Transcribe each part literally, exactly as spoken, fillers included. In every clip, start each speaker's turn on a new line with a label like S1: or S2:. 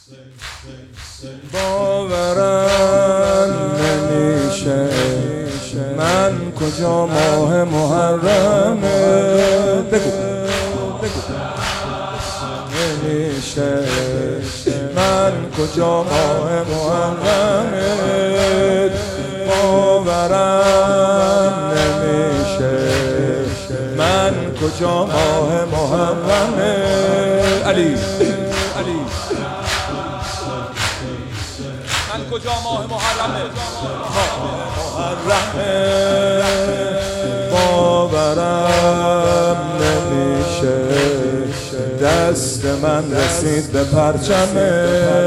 S1: باورم نمیشه من کجا ماه محرمه. بگو بگو نمیشه من کجا ماه محرمه. باورم نمیشه من کجا ماه محرمه. علی علی من کجا ماه محرمه. محرمه باورم نمیشه دست من رسید به پرچمه.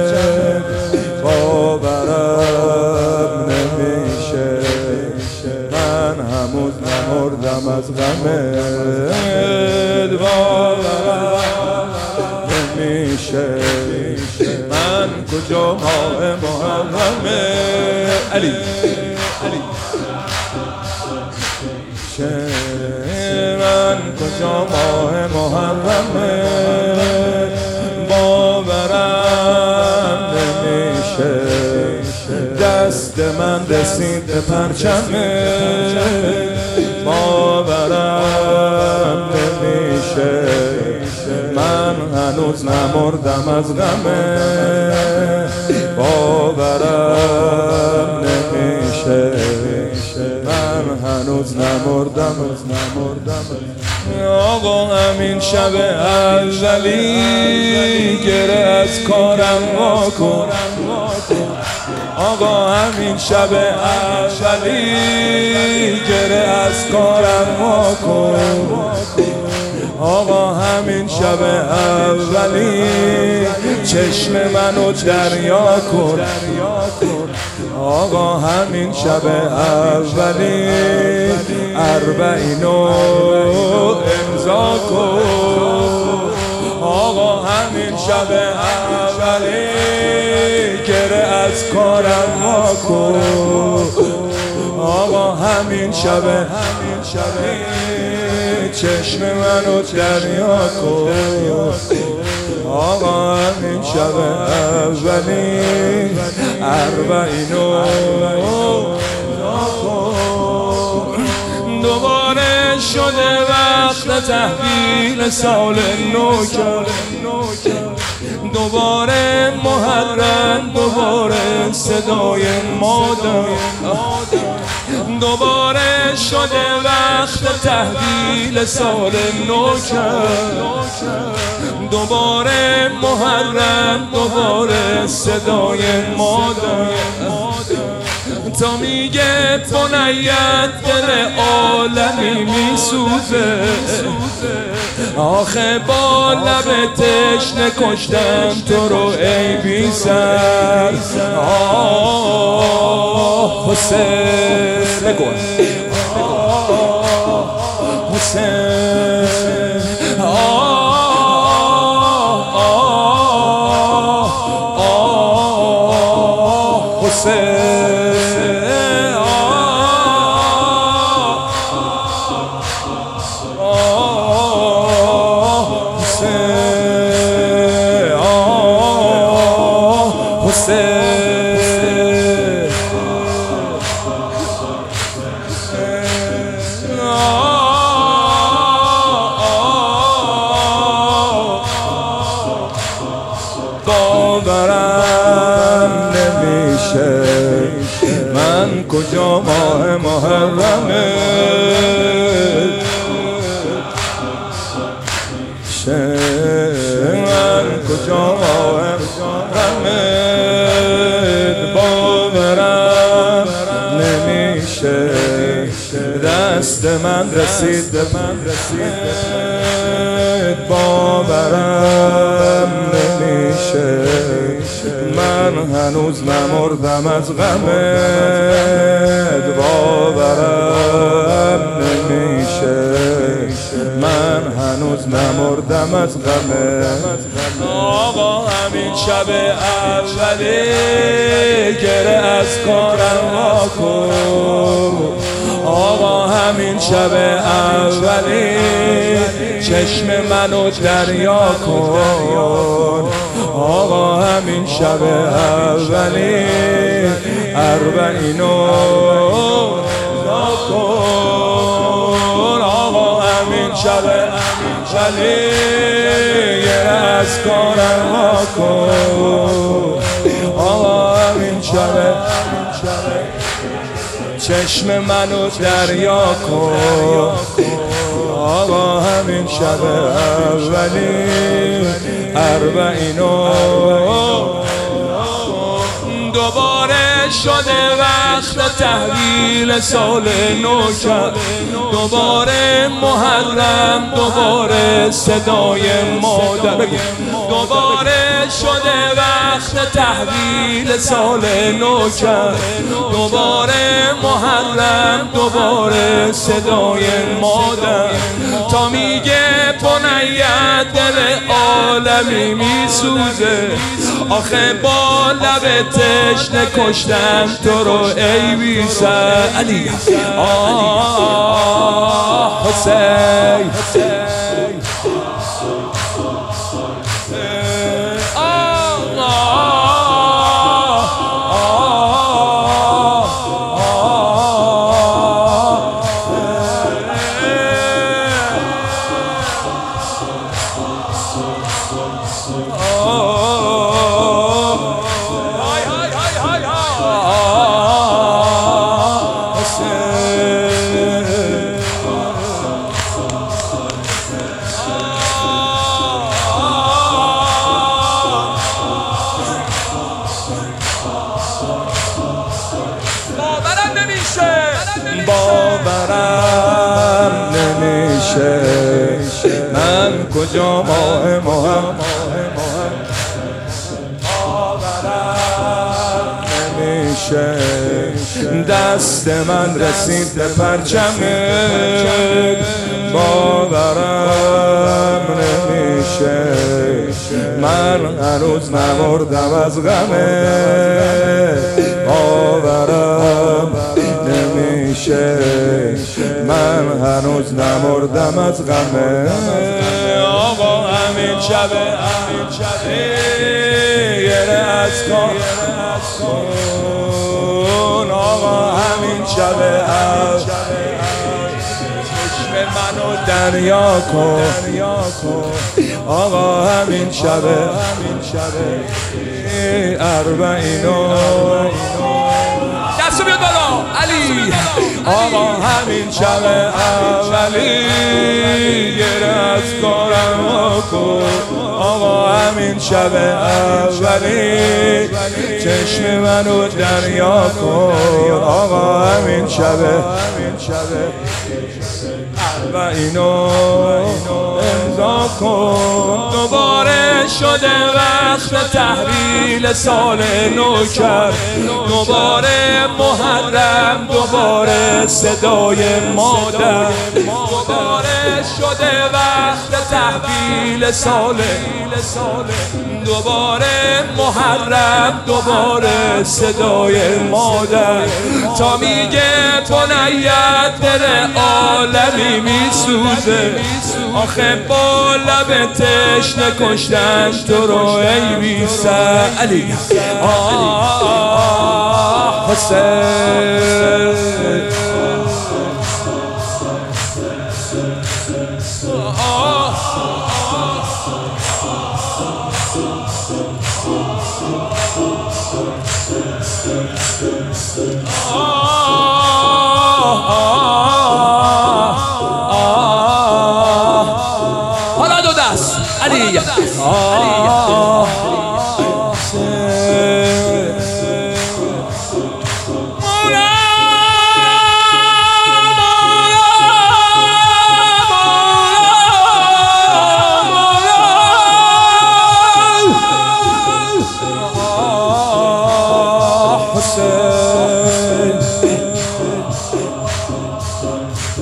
S1: باورم نمیشه من هنوز نمردم از غمت. باورم نمیشه من کجا ماه محرمه. علی علی من کجا ماه محرمه. باورم نمیشه دست من رسید به پرچمه. باورم نمیشه من هنوز نمردم از غمه. باورم نمیشه من هنوز نمردم از نمردم. آقا همین شب اولی گره از کارم واکن. آقا همین شب اولی گره از کارم واکن. آقا همین شب اولی چشم منو دریا کن. آقا همین شب اولی اربعینو امضا کن. آقا همین شب اولی گره از کارم واکن. آقا همین شب همین شب چشم منو دریا کن. آقا همین شب اولی اربعینو کن. دوباره شده وقت تحویل سال نو کرد. دوباره محرم دوباره صدای مادر. دوباره شده وقت تحویل سال نو کرد. دوباره محرم دوباره صدای مادر. تا میگه بنیت دل عالمی میسوزه. آخه با لب تشنه کشتم تو رو ای بی سر. آه حسین بگو حسین. آه آه حسین. باورم نمیشه من کجا ماه محرمه. من کجا ماه محرمه. باورم نمیشه دست من رسید به من رسید. باورم نمیشه من هنوز نمردم از غمت. باورم نمیشه من هنوز نمردم از غمت. آقا همین شب اولی گره از کارم واکن. آقا همین شب اولی چشم منو دریا کن آقا همین شب اولی اربعینو کن آقا همین شب اولی یه از کارم ها کن آقا همین شب چشم منو دریا کن آقا همین شب اولی اربعینو دوباره شده وقت تحویل سال نو کرد دوباره محرم دوباره صدای مادر دوباره شده وقت تحویل سال نو کرد دوباره محرم دوباره صدای مادر تا میگه بنیت دل عالمی میسوزه آخه با لب تشنه کشتم تو رو ای بی سر علی آه حسین باورم نمیشه من کجا ماه مهم باورم نمیشه دست من رسید به پرچمت باورم نمیشه من هنوز نمردم از غمت باورم نمیشه من هنوز نمردم از غمه آقا همین شب همین شب یه از کن آقا همین شب چشم منو دریا کن آقا همین شب همین شب اربعینو دستو بیاد بالا علی آقا همین شب اولی گره از کارم کن آقا همین شب اولی چشم منو دریا کن آقا همین شب اربعینو امضا کن دوباره شده وقت تحویل سال نو کرد دوباره محرم دوباره صدای مادر دوباره شده وقت تحویل سال دوباره محرم دوباره صدای مادر تا میگه بنیت دل عالمی میسوزه آخه با لب تشنه کشتن تو رو ای بی سر علی آه حسین حالا دو دست علی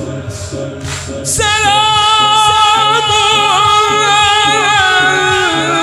S1: سلام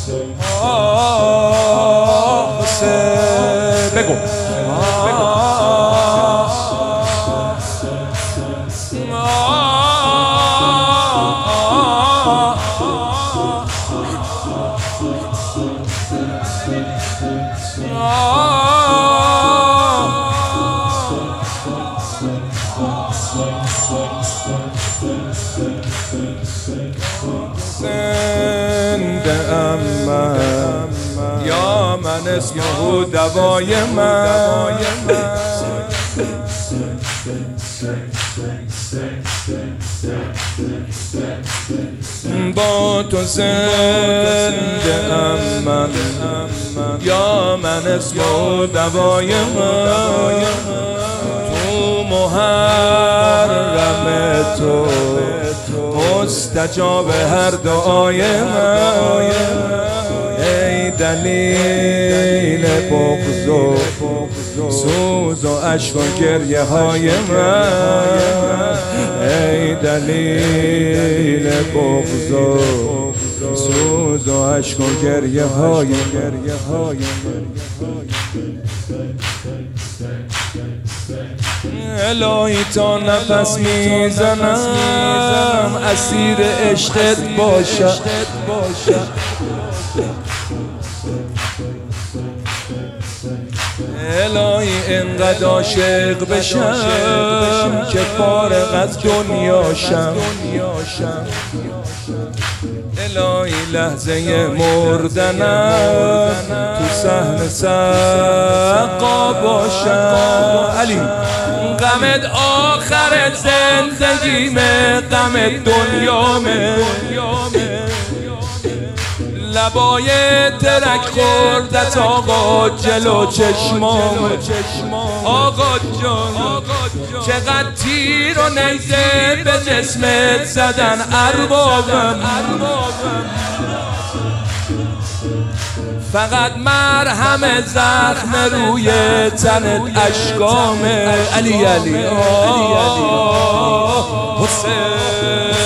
S1: بگو زنده ام من یا من اسمه دوای من با تو زنده ام من یا من اسمه دوای من تو محرم تو مستجاب هر دعای من ای دلیل بغض و سوز و اشک و گریه های من ای دلیل بغض و سوز و اشک و گریه های من الهی تا نفس میزنم اسیر عشقت باشم الهی انقدر عاشق بشم که فارغ از دنیاشم الهی لحظه مردنم تو صحن سقا باشم علی غمت آخر زندگیمه غمت دنیامه لبای ترک خوردت آقا جلو چشمام آقا جان چقدر تیر و نیزه به جسمت زدن اربابم فقط مرهم زخم روی تنت اشکامه علی علی حسین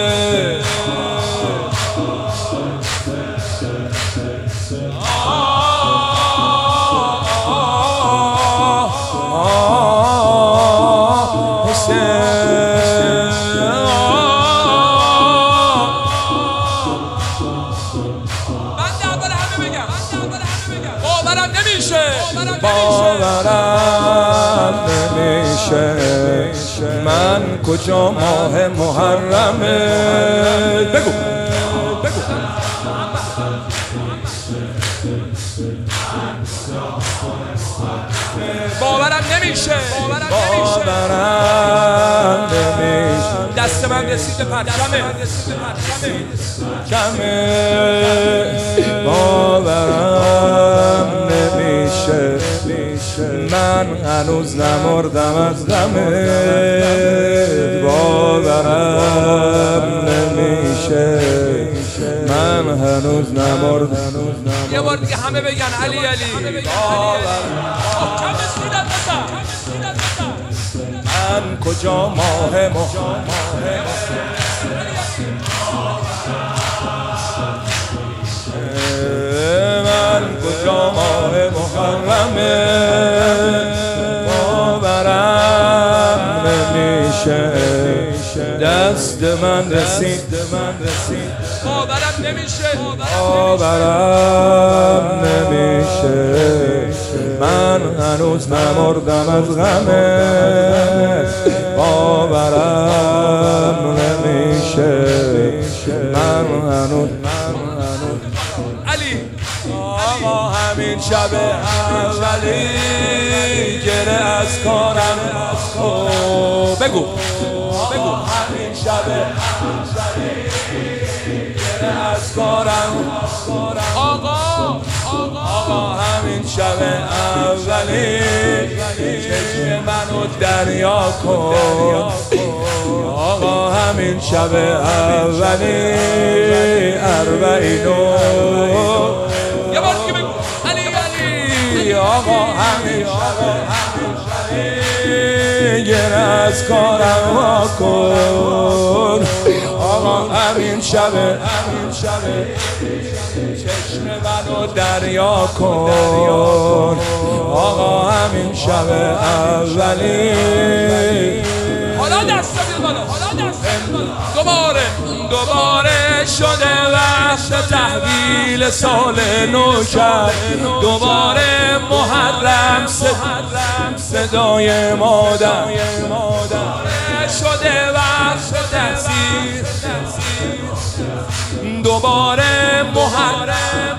S1: باورم نمیشه من کجا ماه محرمه بگو بگو باورم نمیشه باورم نمیشه دست من رسید به پرچمه کمه باورم نمیشه من هنوز نمردم از غمت باورم نمیشه من هنوز نمردم
S2: یه بار دیگه همه بگن علی علی
S1: من کجا ماه محرم من کجا ماه محرمه باورم نمیشه دست من رسید
S2: باورم نمیشه
S1: باورم نمیشه من هنوز نمردم از غمت باورم نمیشه من هنوز
S2: علی
S1: آقا همین شب اولی گره از کارم بگو بگو همین شب اولی گره از کارم
S2: آقا
S1: آقا همین شب اولی چشم منو دریا کن آقا همین شب اولی اربعینو
S2: یه بار دیگه بگو علی علی
S1: آقا همین شب گره از کارم وا کن آقا همین شب همین شب چشم منو دریا کن آقا همین شب اولی.
S2: حالا دست بیاد بالا، حالا دست بیاد بالا. دوباره
S1: دوباره شده وقت تحویل سال نو کرد، دوباره محرم صدای مادر شده وقت تحصیل، دوباره محرم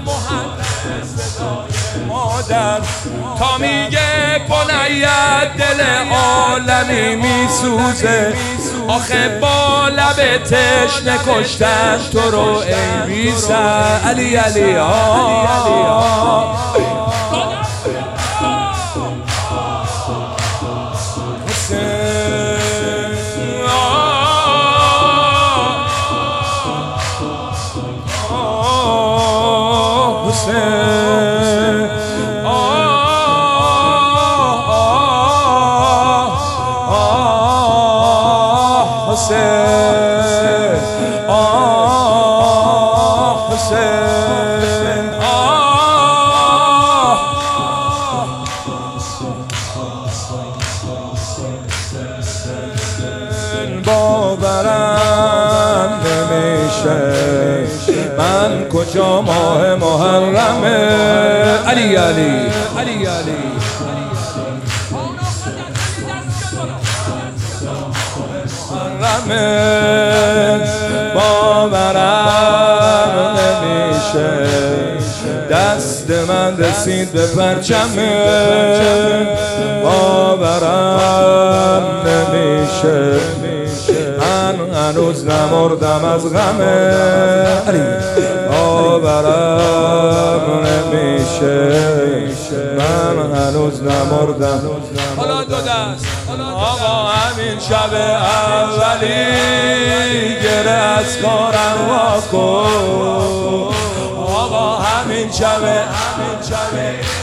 S1: صدای مادر تا میگه بنیت دل عالمی میسوزه، آخه با لب تشنه کشتن تو رو ای بی سر. علی علی ها باورم نمیشه من کجا ماه محرمه. علی علی علی علی محرمه باورم نمیشه دست من رسید به پرچمه، باورم نمیشه من هنوز نمردم از غمه، باورم نمیشه من هنوز نمردم.
S2: حالا دو دست
S1: آقا همین شب اولی گره از کارم واکن، آقا همین شب همین شب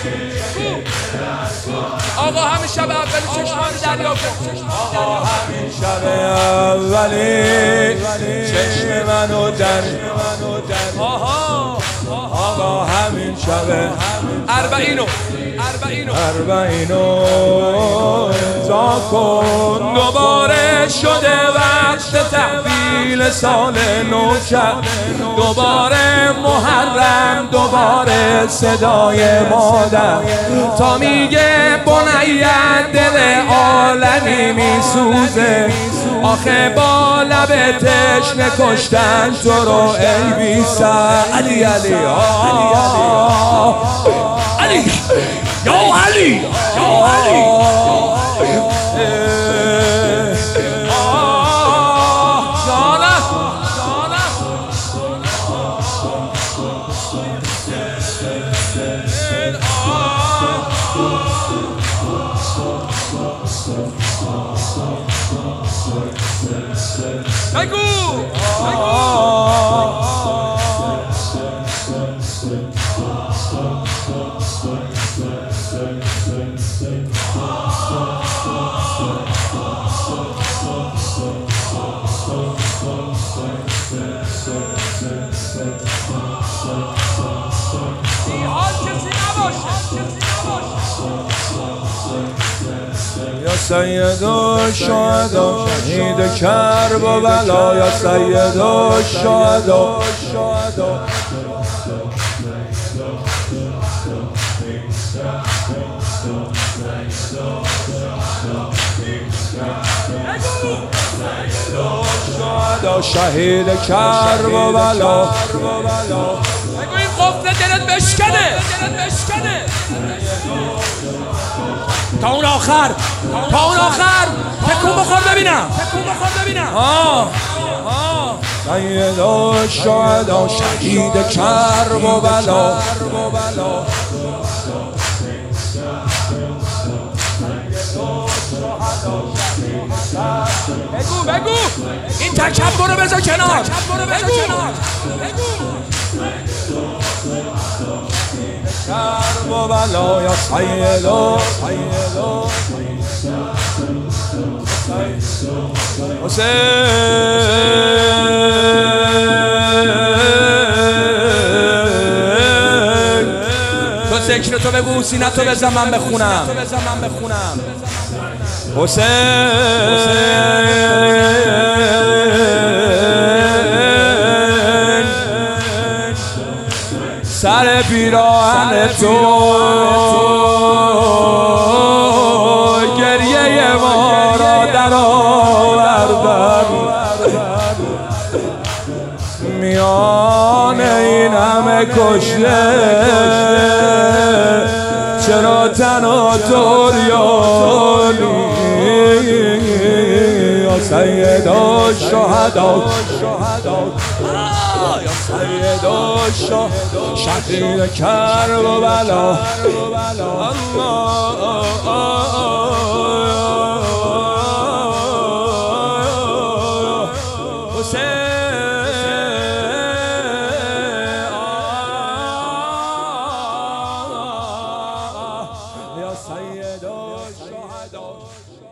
S2: آقا همین شب اولی چشمان دریا کن،
S1: آقا همین شب اولی چشم منو در آها آقا همین شب
S2: اربعینو اربعینو
S1: اربعینو امضا کن، دوباره شده وقت تحویل سال نو کرد، دوباره محرم دوباره صدای مادر تا میگه بنیت دل عالمی میسوزه، آخه با لب تشنه کشتن تو رو ای بی سر. علی علی علی یا علی یا علی
S2: بگو
S1: یا سید الشهدا شهید کرب و بلا، یا سید الشهدا شهید کرب و بلا.
S2: بگو این قفل دلت بشکنه، دلت بشکنه تا اون آخر، تا اون آخر تکون بخور ببینم، تکون بخور ببینم. آه آه
S1: سید الشهدا شهید کرب و بلا،
S2: بگو بگو این تکبر رو بذار کنار، تکبر رو بذار کنار. بگو
S1: کرب و بلا یا سید حسین
S2: ذکر تو بگو سینه تو بزن من بخونم حسین سر پیراهن تو گریه ما را در آوردن میان این همه کشته چرا تنها توریانی یا سید الشهدا یا سید الشهدا شهید کربلا یا سید الشهدا